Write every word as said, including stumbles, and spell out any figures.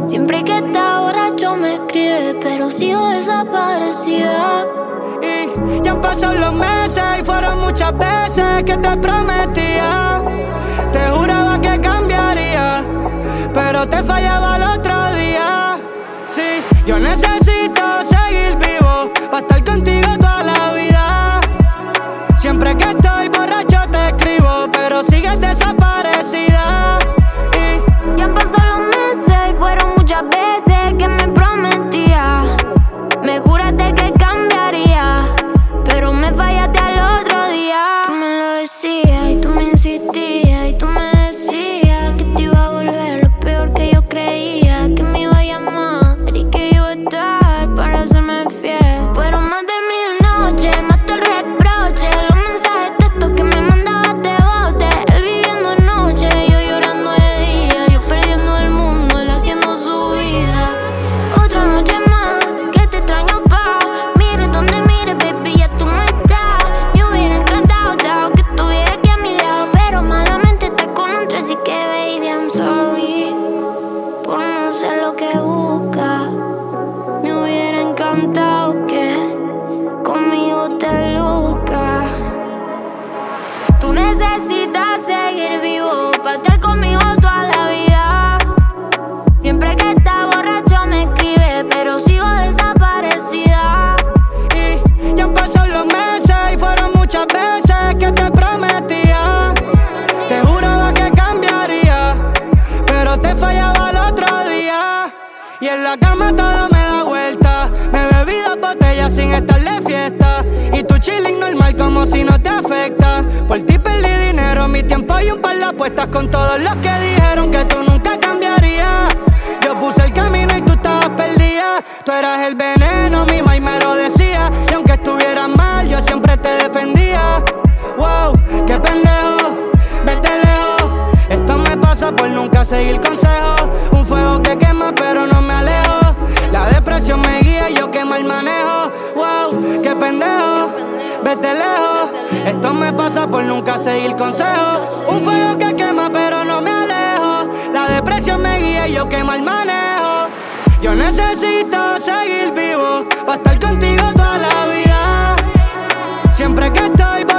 Siempre que está borracho me escribe, pero sigo desaparecida. Y ya han pasado los meses y fueron muchas veces que te prometía. Te juraba que cambiaría, pero te fallaba el otro día. Sí, yo necesito seguir vivo para estar contigo toda la vida. Siempre que estoy borracho te escribo, pero sigues desaparecida. Y ya han pasado los meses y fueron muchas veces que me prometía. Me juraste que cambiaría, pero me fallaste al otro día. Tú me lo decías y tú me insistías y tú me decías que te iba a volver lo peor que yo creía, que me iba a llamar y que iba a estar para hacerme fiel. Fueron más de mil noches, más todo el reproche, los mensajes textos que me mandabas de bote. Él viviendo noche, yo llorando de día, yo perdiendo el mundo, él haciendo su vida. Otra noche más que te extraño pa', mire donde mire, baby, ya tú no estás. Me hubiera encantado, dado que estuviera aquí a mi lado, pero malamente estás con un tres, así que baby, I'm sorry por no ser lo que busca. Me hubiera encantado que conmigo te luzcas. Tú necesitas seguir vivo para estar conmigo toda la vida. Siempre que está borracho me escribe, pero sigo desaparecida. Y ya han pasado los meses y fueron muchas veces que te prometía. Te juraba que cambiaría, pero te fallaba el otro día. Y en la cama todo me da vuelta. Me bebí dos botellas sin estar de fiesta. Y tú chilling normal como si no te afecta. Por ti perdí dinero, mi tiempo y un par de apuestas con todos los que dijeron que tú nunca cambiarías. Yo puse el camino y tú estabas perdida. Tú eras el veneno, mi mai me lo decía. Y aunque estuvieras mal, yo siempre te defendía. Wow, qué pendejo, vete lejos. Esto me pasa por nunca seguir consejos. Un fuego que quema pero no me alejo. La depresión me guía y yo quemo el manejo. Wow, qué pendejo, vete lejos. Esto me pasa por nunca seguir consejos. Un fuego que quema pero no me alejo. La depresión me guía y yo quemo el manejo. Yo necesito seguir vivo para estar contigo toda la vida. Siempre que estoy